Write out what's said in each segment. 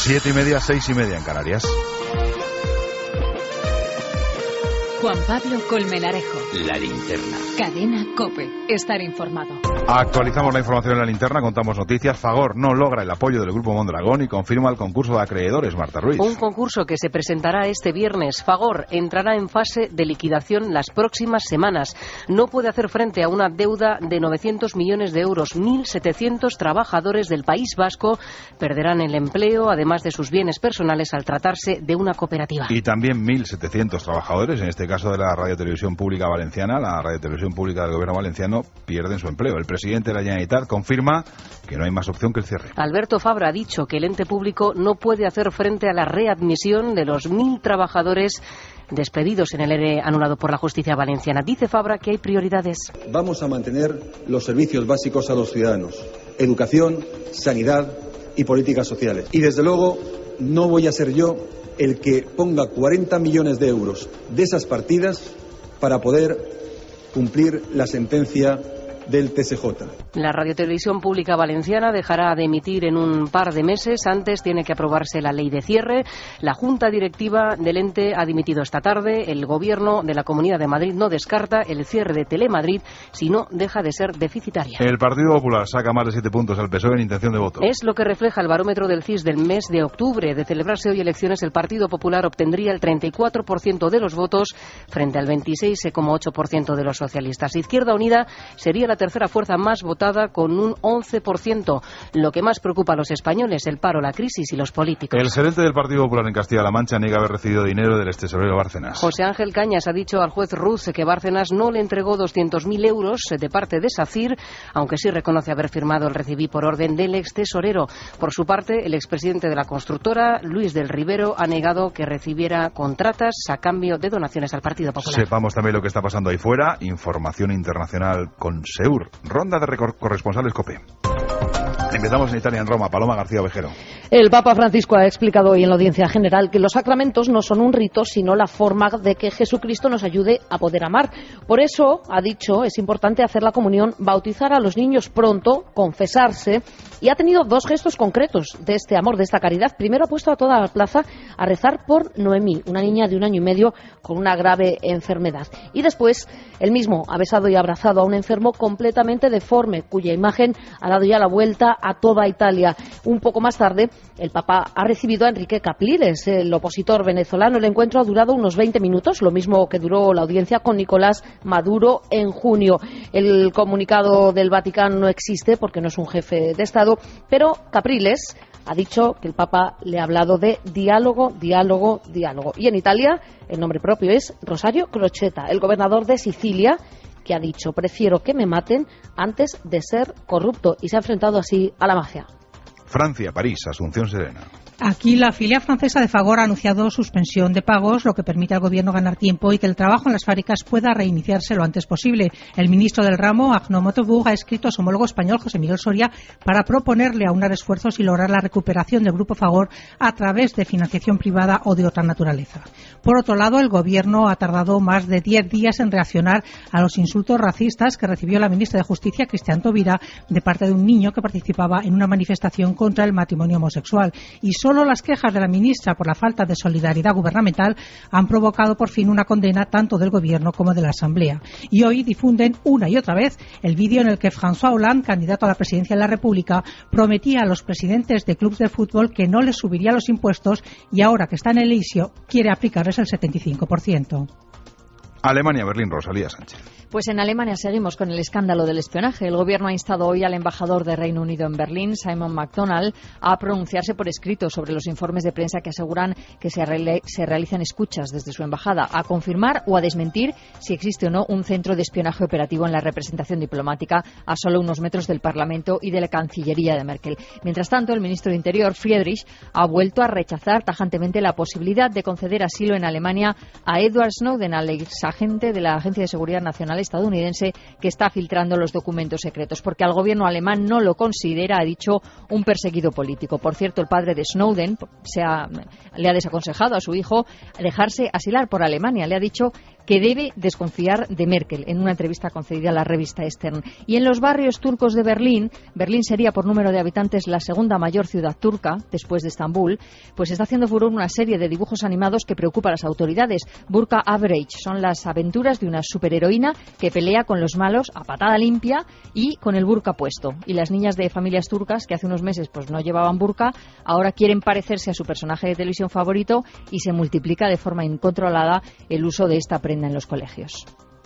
7:30, 6:30 en Canarias. Juan Pablo Colmenarejo. La linterna. Cadena COPE. Estar informado. Actualizamos la información en la linterna, contamos noticias. Fagor no logra el apoyo del Grupo Mondragón y confirma el concurso de acreedores. Marta Ruiz. Un concurso que se presentará este viernes. Fagor entrará en fase de liquidación las próximas semanas. No puede hacer frente a una deuda de 900 millones de euros. 1.700 trabajadores del País Vasco perderán el empleo, además de sus bienes personales, al tratarse de una cooperativa. Y también 1.700 trabajadores, en este caso de la Radiotelevisión Pública Valenciana, la Radiotelevisión Pública del Gobierno Valenciano, pierden su empleo. El presidente de la Generalitat confirma que no hay más opción que el cierre. Alberto Fabra ha dicho que el ente público no puede hacer frente a la readmisión de los 1.000 trabajadores despedidos en el ERE anulado por la justicia valenciana. Dice Fabra que hay prioridades. Vamos a mantener los servicios básicos a los ciudadanos: educación, sanidad y políticas sociales. Y desde luego no voy a ser yo el que ponga 40 millones de euros de esas partidas para poder cumplir la sentencia del TSJ. La Radiotelevisión Pública Valenciana dejará de emitir en un par de meses. Antes tiene que aprobarse la ley de cierre. La Junta Directiva del ente ha dimitido esta tarde. El Gobierno de la Comunidad de Madrid no descarta el cierre de Telemadrid si no deja de ser deficitaria. El Partido Popular saca más de 7 puntos al PSOE en intención de voto. Es lo que refleja el barómetro del CIS del mes de octubre. De celebrarse hoy elecciones, el Partido Popular obtendría el 34% de los votos frente al 26,8% de los socialistas. Izquierda Unida sería la tercera fuerza más votada con un 11%. Lo que más preocupa a los españoles: el paro, la crisis y los políticos. El gerente del Partido Popular en Castilla-La Mancha niega haber recibido dinero del extesorero Bárcenas. José Ángel Cañas ha dicho al juez Ruz que Bárcenas no le entregó 200.000 euros de parte de SACIR, aunque sí reconoce haber firmado el recibí por orden del extesorero. Por su parte, el expresidente de la constructora, Luis del Rivero, ha negado que recibiera contratas a cambio de donaciones al Partido Popular. Sepamos también lo que está pasando ahí fuera. Información internacional con Seur. Ronda de corresponsales COPE. Empezamos en Italia, en Roma. Paloma García Ovejero. El Papa Francisco ha explicado hoy en la audiencia general que los sacramentos no son un rito, sino la forma de que Jesucristo nos ayude a poder amar. Por eso, ha dicho, es importante hacer la comunión, bautizar a los niños pronto, confesarse, y ha tenido 2 gestos concretos de este amor, de esta caridad. Primero ha puesto a toda la plaza a rezar por Noemí, una niña de 1 año y medio con una grave enfermedad. Y después, él mismo ha besado y abrazado a un enfermo completamente deforme, cuya imagen ha dado ya la vuelta a toda Italia. Un poco más tarde, el Papa ha recibido a Enrique Capriles, el opositor venezolano. El encuentro ha durado unos 20 minutos, lo mismo que duró la audiencia con Nicolás Maduro en junio. El comunicado del Vaticano no existe porque no es un jefe de Estado, pero Capriles ha dicho que el Papa le ha hablado de diálogo, diálogo, diálogo. Y en Italia, el nombre propio es Rosario Crocetta, el gobernador de Sicilia, que ha dicho: prefiero que me maten antes de ser corrupto, y se ha enfrentado así a la mafia. Francia, París, Asunción Serena. Aquí la filial francesa de Fagor ha anunciado suspensión de pagos, lo que permite al gobierno ganar tiempo y que el trabajo en las fábricas pueda reiniciarse lo antes posible. El ministro del ramo, Arnaud Montebourg, ha escrito a su homólogo español, José Miguel Soria, para proponerle aunar esfuerzos y lograr la recuperación del grupo Fagor a través de financiación privada o de otra naturaleza. Por otro lado, el gobierno ha tardado más de 10 días en reaccionar a los insultos racistas que recibió la ministra de Justicia, Cristian Taubira, de parte de un niño que participaba en una manifestación contra el matrimonio homosexual. Y solo las quejas de la ministra por la falta de solidaridad gubernamental han provocado por fin una condena tanto del Gobierno como de la Asamblea. Y hoy difunden una y otra vez el vídeo en el que François Hollande, candidato a la presidencia de la República, prometía a los presidentes de clubes de fútbol que no les subiría los impuestos y ahora que está en el inicio quiere aplicarles el 75%. Alemania, Berlín, Rosalía Sánchez. Pues en Alemania seguimos con el escándalo del espionaje. El gobierno ha instado hoy al embajador de Reino Unido en Berlín, Simon McDonald, a pronunciarse por escrito sobre los informes de prensa que aseguran que se realizan escuchas desde su embajada, a confirmar o a desmentir si existe o no un centro de espionaje operativo en la representación diplomática a solo unos metros del Parlamento y de la Cancillería de Merkel. Mientras tanto, el ministro de Interior, Friedrich, ha vuelto a rechazar tajantemente la posibilidad de conceder asilo en Alemania a Edward Snowden, al exagente de la Agencia de Seguridad Nacional estadounidense que está filtrando los documentos secretos, porque al gobierno alemán no lo considera, ha dicho, un perseguido político. Por cierto, el padre de Snowden le ha desaconsejado a su hijo dejarse asilar por Alemania. Le ha dicho que debe desconfiar de Merkel en una entrevista concedida a la revista Stern. Y en los barrios turcos de Berlín sería por número de habitantes la segunda mayor ciudad turca, después de Estambul, pues está haciendo furor una serie de dibujos animados que preocupa a las autoridades. Burka Average son las aventuras de una superheroína que pelea con los malos a patada limpia y con el burka puesto. Y las niñas de familias turcas que hace unos meses pues no llevaban burka, ahora quieren parecerse a su personaje de televisión favorito y se multiplica de forma incontrolada el uso de esta prenda en los colegios.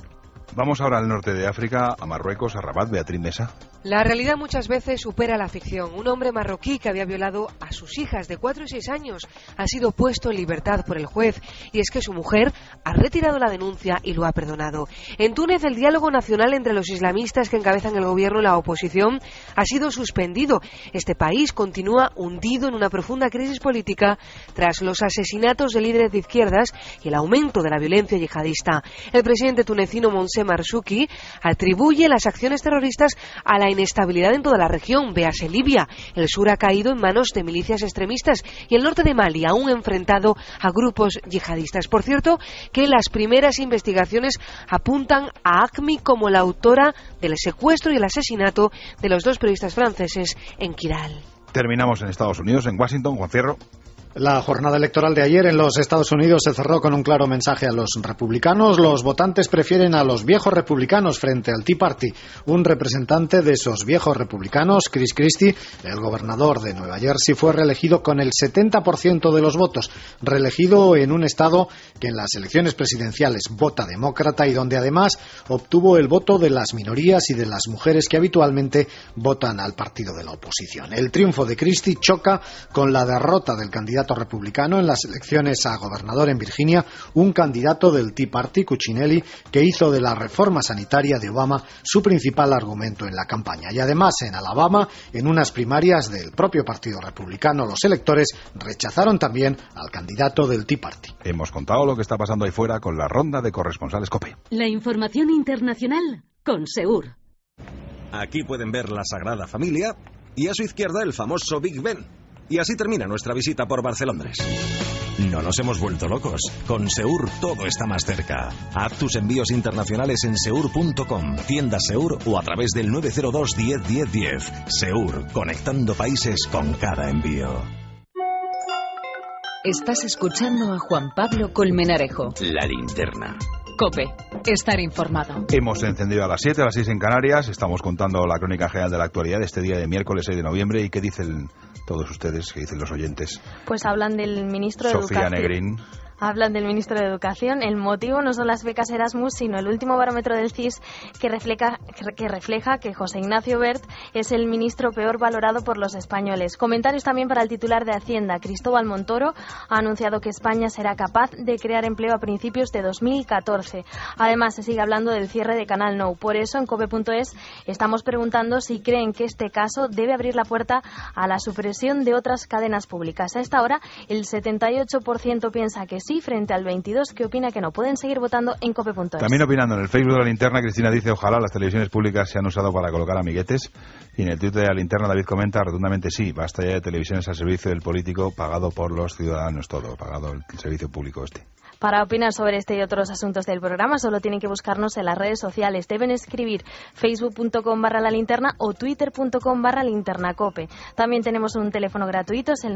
Vamos ahora al norte de África, a Marruecos, a Rabat. Beatriz Mesa. La realidad muchas veces supera la ficción. Un hombre marroquí que había violado a sus hijas de 4 y 6 años ha sido puesto en libertad por el juez, y es que su mujer ha retirado la denuncia y lo ha perdonado. En Túnez, el diálogo nacional entre los islamistas que encabezan el gobierno y la oposición ha sido suspendido. Este país continúa hundido en una profunda crisis política tras los asesinatos de líderes de izquierdas y el aumento de la violencia yihadista. El presidente tunecino Monsef Marzouki atribuye las acciones terroristas a la inestabilidad en toda la región. Véase Libia. El sur ha caído en manos de milicias extremistas y el norte de Mali aún enfrentado a grupos yihadistas. Por cierto, que las primeras investigaciones apuntan a ACMI como la autora del secuestro y el asesinato de los 2 periodistas franceses en Kiral. Terminamos en Estados Unidos, en Washington. Juan Fierro. La jornada electoral de ayer en los Estados Unidos se cerró con un claro mensaje a los republicanos. Los votantes prefieren a los viejos republicanos frente al Tea Party. Un representante de esos viejos republicanos, Chris Christie, el gobernador de Nueva Jersey, fue reelegido con el 70% de los votos. Reelegido en un estado que en las elecciones presidenciales vota demócrata y donde además obtuvo el voto de las minorías y de las mujeres que habitualmente votan al partido de la oposición. El triunfo de Christie choca con la derrota del candidato republicano en las elecciones a gobernador en Virginia, un candidato del Tea Party, Cuccinelli, que hizo de la reforma sanitaria de Obama su principal argumento en la campaña. Y además en Alabama, en unas primarias del propio Partido Republicano, los electores rechazaron también al candidato del Tea Party. Hemos contado lo que está pasando ahí fuera con la ronda de corresponsales COPE. La información internacional con Seur. Aquí pueden ver la Sagrada Familia y a su izquierda el famoso Big Ben. Y así termina nuestra visita por Barcelondres. No nos hemos vuelto locos. Con Seur todo está más cerca. Haz tus envíos internacionales en seur.com, tienda Seur o a través del 902 10 10 10. Seur, conectando países con cada envío. Estás escuchando a Juan Pablo Colmenarejo. La linterna. COPE. Estar informado. Hemos encendido a las 7, a las 6 en Canarias. Estamos contando la crónica general de la actualidad de este día de miércoles 6 de noviembre. ¿Y qué dicen todos ustedes? ¿Qué dicen los oyentes? Pues hablan del ministro de Sofía Educación. Negrín. Hablan del ministro de Educación. El motivo no son las becas Erasmus, sino el último barómetro del CIS que refleja que José Ignacio Wert es el ministro peor valorado por los españoles. Comentarios también para el titular de Hacienda, Cristóbal Montoro, ha anunciado que España será capaz de crear empleo a principios de 2014. Además, se sigue hablando del cierre de Canal Nou. Por eso, en cope.es estamos preguntando si creen que este caso debe abrir la puerta a la supresión de otras cadenas públicas. A esta hora, el 78% piensa que sí, frente al 22% que opina que no. Pueden seguir votando en cope.es. También opinando en el Facebook de la Linterna, Cristina dice: ojalá las televisiones públicas se han usado para colocar amiguetes. Y en el Twitter de la Linterna, David comenta rotundamente: sí, basta ya de televisiones al servicio del político, pagado por los ciudadanos, todo, pagado el servicio público este. Para opinar sobre este y otros asuntos del programa solo tienen que buscarnos en las redes sociales. Deben escribir facebook.com/lalinterna o twitter.com/linternacope. También tenemos un teléfono gratuito, es el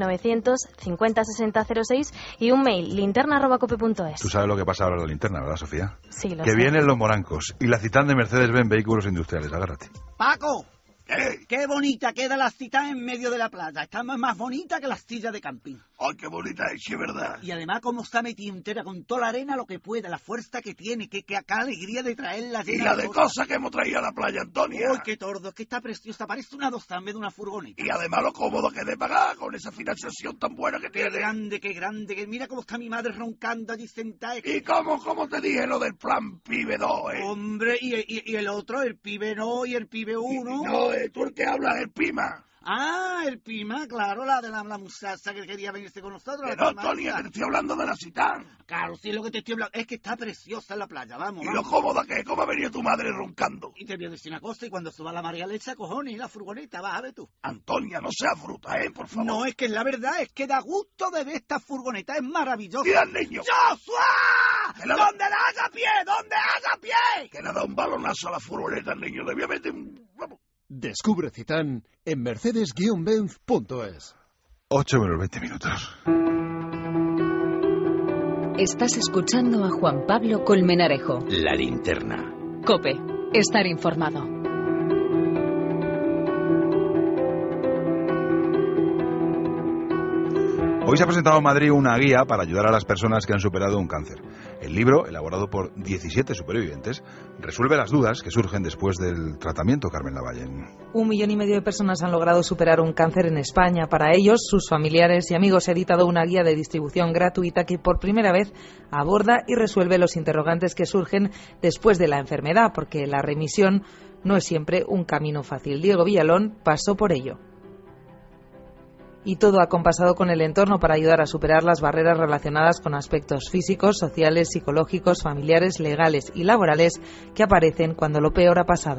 950-6006 y un mail, linterna@cope.es. Tú sabes lo que pasa ahora en la Linterna, ¿verdad, Sofía? Sí, lo sé. Que vienen los morancos y la Citán de Mercedes-Benz Vehículos Industriales. Agárrate. ¡Paco! ¡Qué bonita queda la Citán en medio de la playa! Está más bonita que las sillas de camping. ¡Ay, qué bonita es, sí, verdad! Y además, como está metida entera con toda la arena, lo que puede, la fuerza que tiene, que acá alegría de traerla llena. Y la de cosas que hemos traído a la playa, Antonia. ¡Uy, qué tordo! Es que está preciosa, parece una doza en vez de una furgoneta. Y además lo cómodo que de pagar con esa financiación tan buena que tiene. Qué grande, que mira cómo está mi madre roncando allí sentada. ¿Y cómo te dije lo del plan Pibe 2, Hombre, y el otro, el Pibe no y el Pibe 1. No, tú el que hablas, el Pima. Ah, el Pima, claro, la de la muchacha que quería venirse con nosotros. Pero, Antonia, te estoy hablando de la Citán. Claro, sí, es lo que te estoy hablando. Es que está preciosa en la playa, vamos. ¿Y lo cómoda que es? ¿Cómo ha venido tu madre roncando? Y te voy a decir una cosa, y cuando suba la María Lecha, cojones, la furgoneta, vas a ver tú. Antonia, no seas fruta, por favor. No, es que la verdad es que da gusto de ver esta furgoneta, es maravillosa. ¡Mira al niño! ¡Joshua! ¿Dónde la haga pie? ¿Dónde haga pie? Que le da un balonazo a la furgoneta al niño. Debía meter un... Descubre Citán en mercedes-benz.es. 8 menos 20 minutos. Estás escuchando a Juan Pablo Colmenarejo. La linterna. COPE. Estar informado. Hoy se ha presentado en Madrid una guía para ayudar a las personas que han superado un cáncer. El libro, elaborado por 17 supervivientes, resuelve las dudas que surgen después del tratamiento. Carmen Lavalle. 1,5 millones de personas han logrado superar un cáncer en España. Para ellos, sus familiares y amigos, ha editado una guía de distribución gratuita que por primera vez aborda y resuelve los interrogantes que surgen después de la enfermedad, porque la remisión no es siempre un camino fácil. Diego Villalón pasó por ello. Y todo acompasado con el entorno para ayudar a superar las barreras relacionadas con aspectos físicos, sociales, psicológicos, familiares, legales y laborales que aparecen cuando lo peor ha pasado.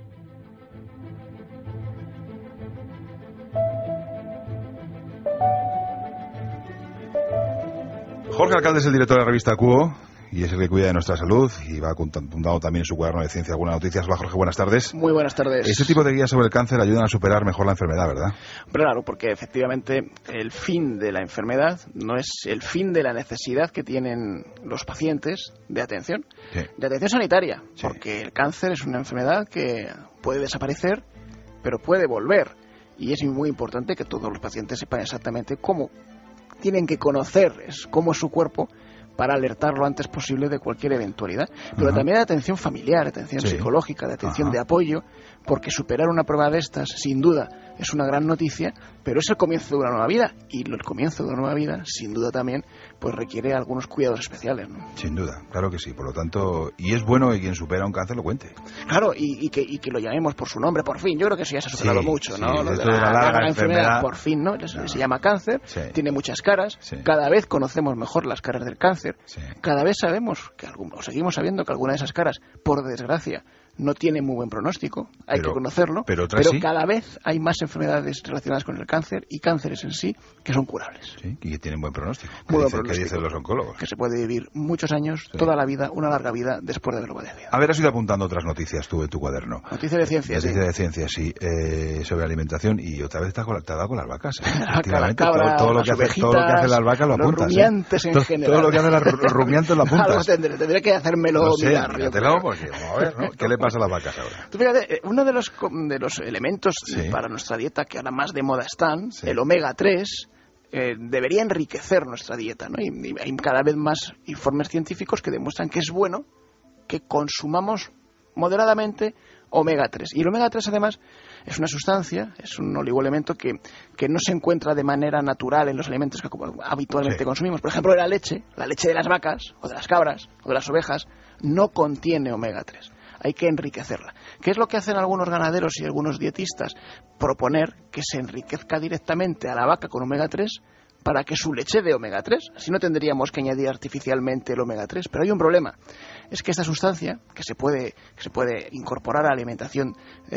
Jorge Alcalde es el director de la revista Cuo y es el que cuida de nuestra salud y va apuntando también en su cuaderno de ciencia algunas noticias. Hola Jorge, buenas tardes. Muy buenas tardes. Este tipo de guías sobre el cáncer ayudan a superar mejor la enfermedad, ¿verdad? Claro, porque efectivamente el fin de la enfermedad no es el fin de la necesidad que tienen los pacientes de atención, de atención sanitaria, porque el cáncer es una enfermedad que puede desaparecer, pero puede volver, y es muy importante que todos los pacientes sepan exactamente cómo tienen que conocer cómo es su cuerpo para alertar lo antes posible de cualquier eventualidad. Pero también de atención familiar, de atención psicológica, de atención de apoyo, porque superar una prueba de estas, sin duda, es una gran noticia, pero es el comienzo de una nueva vida, y el comienzo de una nueva vida, sin duda también, pues requiere algunos cuidados especiales, ¿no? Sin duda, claro que sí. Por lo tanto, y es bueno que quien supera un cáncer lo cuente. Claro, y que lo llamemos por su nombre, por fin. Yo creo que eso ya se ha superado mucho, ¿no? Lo de la larga enfermedad, por fin, ¿no? Se llama cáncer, tiene muchas caras, cada vez conocemos mejor las caras del cáncer, cada vez sabemos, o seguimos sabiendo que alguna de esas caras, por desgracia, no tiene muy buen pronóstico, hay que conocerlo, pero cada vez hay más enfermedades relacionadas con el cáncer y cánceres en sí que son curables. Sí, y que tienen buen pronóstico. ¿Qué dicen los oncólogos? Que se puede vivir muchos años, toda la vida, una larga vida después de haberlo padecido. A ver, has ido apuntando otras noticias tú en tu cuaderno. Noticias de ciencia, Noticias de ciencia, sí. Sobre alimentación, y otra vez te has dado con las vacas. La cabra, todo lo que hacen las vacas lo apuntas. Los rumiantes en general. Todo lo que hacen los rumiantes lo apuntas. Tendré que hacérmelo mirar. Porque, vamos a ver, ¿no? ¿Qué le pasa a las vacas ahora? Tú fíjate, uno de los elementos para nuestra dieta que ahora más de moda están, el omega 3, debería enriquecer nuestra dieta, ¿no? Y hay cada vez más informes científicos que demuestran que es bueno que consumamos moderadamente omega 3. Y el omega 3 además es una sustancia, es un oligoelemento que no se encuentra de manera natural en los alimentos que habitualmente consumimos. Por ejemplo, la leche de las vacas, o de las cabras, o de las ovejas, no contiene omega 3. Hay que enriquecerla. ¿Qué es lo que hacen algunos ganaderos y algunos dietistas? Proponer que se enriquezca directamente a la vaca con omega 3 para que su leche dé omega 3. Así no tendríamos que añadir artificialmente el omega 3. Pero hay un problema. Es que esta sustancia, que se puede incorporar a la alimentación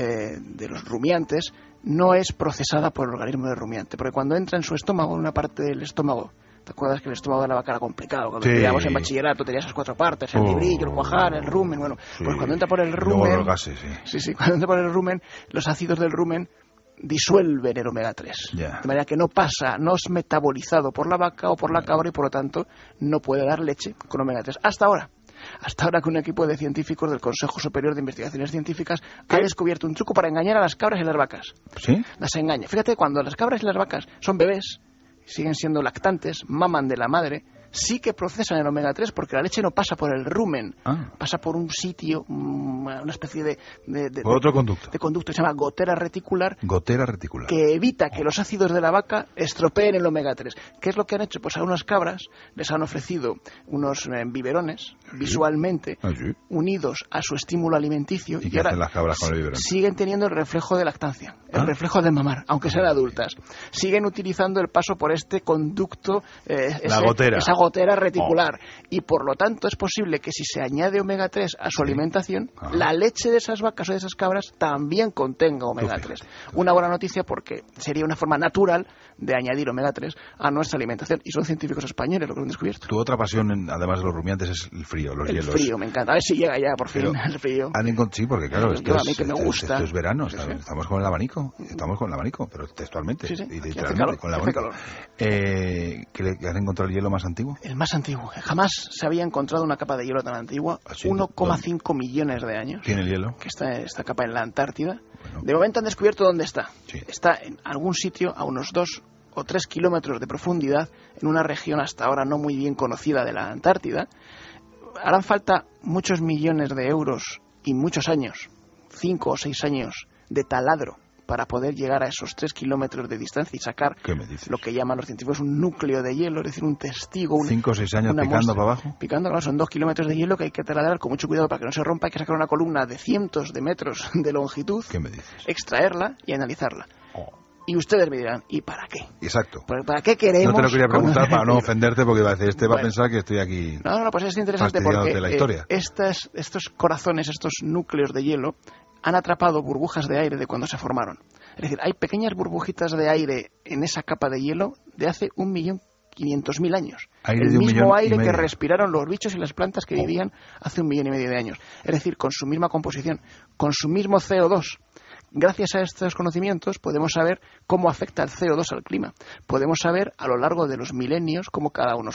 de los rumiantes, no es procesada por el organismo del rumiante. Porque cuando entra en su estómago, en una parte del estómago, ¿te acuerdas que el estómago de la vaca era complicado? Cuando estudiábamos en bachillerato tenía esas 4 partes, el librillo, el cuajar, el rumen, pues cuando entra por el rumen... Los gases, cuando entra por el rumen, los ácidos del rumen disuelven el omega 3. De manera que no es metabolizado por la vaca o por la cabra y por lo tanto no puede dar leche con omega 3. Hasta ahora que un equipo de científicos del Consejo Superior de Investigaciones Científicas ha descubierto un truco para engañar a las cabras y las vacas. ¿Sí? Las engaña. Fíjate, cuando las cabras y las vacas son bebés, siguen siendo lactantes, maman de la madre, sí que procesan el omega 3 porque la leche no pasa por el rumen, pasa por un sitio, una especie de otro conducto. De conducto que se llama gotera reticular. Gotera reticular. Que evita que los ácidos de la vaca estropeen el omega 3. ¿Qué es lo que han hecho? Pues a unas cabras les han ofrecido unos biberones visualmente unidos a su estímulo alimenticio. ¿Y qué hacen las cabras con el biberón? Siguen teniendo el reflejo de lactancia, el reflejo de mamar, aunque sean adultas. Siguen utilizando el paso por este conducto, la gotera. Esa gotera reticular. Y por lo tanto es posible que si se añade omega 3 a su alimentación, la leche de esas vacas o de esas cabras también contenga omega 3. Una buena noticia porque sería una forma natural de añadir omega 3 a nuestra alimentación. Y son científicos españoles lo que lo han descubierto. Tu otra pasión, además de los rumiantes, es el frío, los hielos. El frío, me encanta. A ver si llega ya, por fin, el frío. Sí, porque claro, esto a mí que me gusta. Esto es verano, estamos con el abanico, pero textualmente, y literalmente con el abanico. ¿Que han encontrado el hielo más antiguo? El más antiguo. Jamás se había encontrado una capa de hielo tan antigua. 1,5 millones de años. ¿Tiene el hielo? Que está esta capa en la Antártida. De momento han descubierto dónde está. Está en algún sitio a unos 2 o 3 kilómetros de profundidad, en una región hasta ahora no muy bien conocida de la Antártida. Harán falta muchos millones de euros y muchos años, 5 o 6 años, de taladro para poder llegar a esos 3 kilómetros de distancia y sacar lo que llaman los científicos un núcleo de hielo, es decir, un testigo. 5 o 6 años picando para abajo. Picando, claro, son 2 kilómetros de hielo que hay que taladrar con mucho cuidado para que no se rompa. Hay que sacar una columna de cientos de metros de longitud, extraerla y analizarla. Y ustedes me dirán, ¿y para qué? Exacto. ¿Para qué queremos? No te lo quería preguntar para no ofenderte, porque va a decir, va a pensar que estoy aquí. No, pues es interesante porque la historia. Estos corazones, estos núcleos de hielo, han atrapado burbujas de aire de cuando se formaron. Es decir, hay pequeñas burbujitas de aire en esa capa de hielo de hace 1.500.000 años. El mismo aire que respiraron los bichos y las plantas que vivían hace 1,5 millones de años. Es decir, con su misma composición, con su mismo CO2. Gracias a estos conocimientos podemos saber cómo afecta el CO2 al clima. Podemos saber a lo largo de los milenios cómo cada unos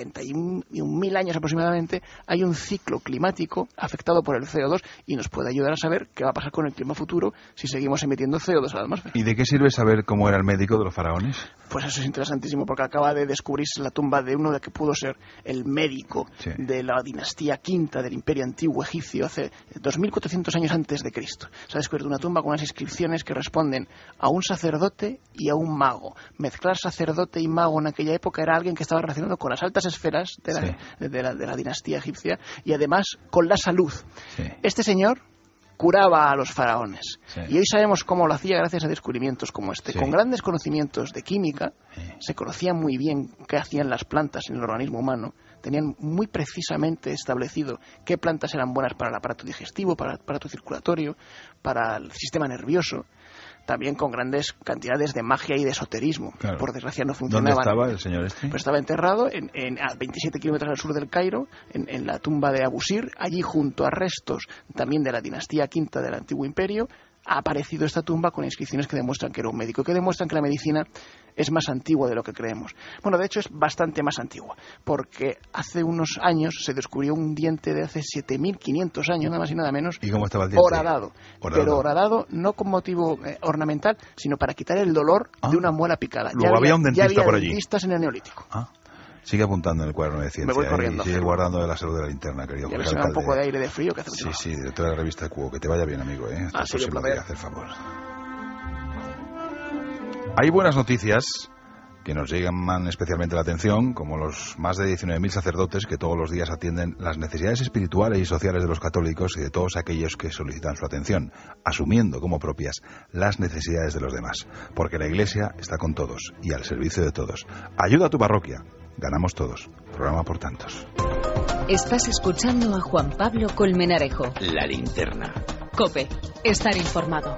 41.000 años aproximadamente hay un ciclo climático afectado por el CO2 y nos puede ayudar a saber qué va a pasar con el clima futuro si seguimos emitiendo CO2 a la atmósfera. ¿Y de qué sirve saber cómo era el médico de los faraones? Pues eso es interesantísimo porque acaba de descubrirse la tumba de uno de que pudo ser el médico de la dinastía quinta del Imperio Antiguo Egipcio hace 2.400 años antes de Cristo. Se ha descubierto una tumba con unas inscripciones que responden a un sacerdote y a un mago. Mezclar sacerdote y mago en aquella época era alguien que estaba relacionado con las altas esferas de la dinastía egipcia y además con la salud. Este señor curaba a los faraones y hoy sabemos cómo lo hacía gracias a descubrimientos como este. Con grandes conocimientos de química se conocía muy bien qué hacían las plantas en el organismo humano, tenían muy precisamente establecido qué plantas eran buenas para el aparato digestivo, para el aparato circulatorio, para el sistema nervioso. También con grandes cantidades de magia y de esoterismo. Claro. Por desgracia no funcionaban. ¿Dónde estaba el señor este? Pues estaba enterrado a 27 kilómetros al sur del Cairo, en la tumba de Abusir, allí junto a restos también de la dinastía quinta del Antiguo Imperio. Ha aparecido esta tumba con inscripciones que demuestran que era un médico, que demuestran que la medicina es más antigua de lo que creemos. Bueno, de hecho es bastante más antigua, porque hace unos años se descubrió un diente de hace 7.500 años, nada más y nada menos. ¿Y cómo estaba el diente? Horadado. Pero horadado no con motivo ornamental, sino para quitar el dolor de una muela picada. Luego había un dentista por allí. Dentistas en el Neolítico. Sigue apuntando en el cuaderno de ciencia. Me voy corriendo. Y sigue guardando de la salud de la linterna, querido Jorge Alcalde. Un poco de aire de frío que hace mucho. Sí, director de la revista Cubo. Que te vaya bien, amigo. Hasta el próximo día, hacer favor. Hay buenas noticias que nos llaman especialmente la atención, como los más de 19.000 sacerdotes que todos los días atienden las necesidades espirituales y sociales de los católicos y de todos aquellos que solicitan su atención, asumiendo como propias las necesidades de los demás. Porque la Iglesia está con todos y al servicio de todos. Ayuda a tu parroquia. Ganamos todos. Programa por tantos. Estás escuchando a Juan Pablo Colmenarejo. La linterna. COPE. Estar informado.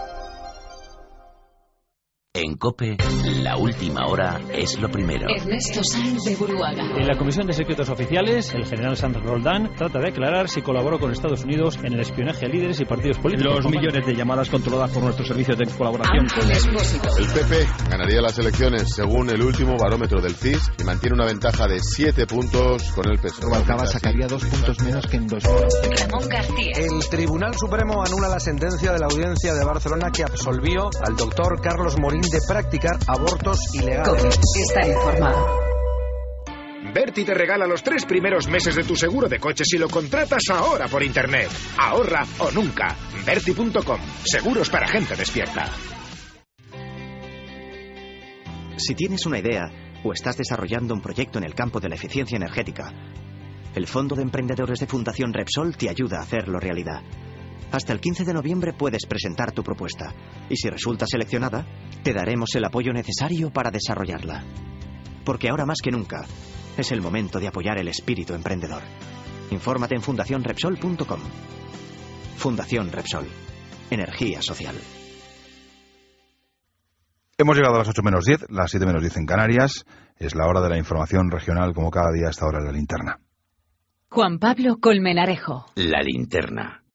En COPE, la última hora es lo primero. Ernesto Sáenz de Buruaga. En la Comisión de Secretos Oficiales, el general Sanz Roldán trata de aclarar si colaboró con Estados Unidos en el espionaje a líderes y partidos políticos. Los millones de llamadas controladas por nuestros servicios de colaboración. El PP ganaría las elecciones según el último barómetro del CIS y mantiene una ventaja de 7 puntos con el PSOE. Rubalcaba sacaría 2 puntos menos que en 2000. Ramón García. El Tribunal Supremo anula la sentencia de la Audiencia de Barcelona que absolvió al doctor Carlos Morín de practicar abortos ilegales. Está informado. Berti te regala los 3 primeros meses de tu seguro de coche si lo contratas ahora por internet. Ahorra o nunca. Berti.com. Seguros para gente despierta. Si tienes una idea o estás desarrollando un proyecto en el campo de la eficiencia energética, el Fondo de Emprendedores de Fundación Repsol te ayuda a hacerlo realidad. Hasta el 15 de noviembre puedes presentar tu propuesta y si resulta seleccionada, te daremos el apoyo necesario para desarrollarla. Porque ahora más que nunca, Es el momento de apoyar el espíritu emprendedor. Infórmate en fundacionrepsol.com. Fundación Repsol. Energía social. Hemos llegado a las 8 menos 10, las 7 menos 10 en Canarias. Es la hora de la información regional, como cada día a esta hora en La Linterna. Juan Pablo Colmenarejo. La Linterna.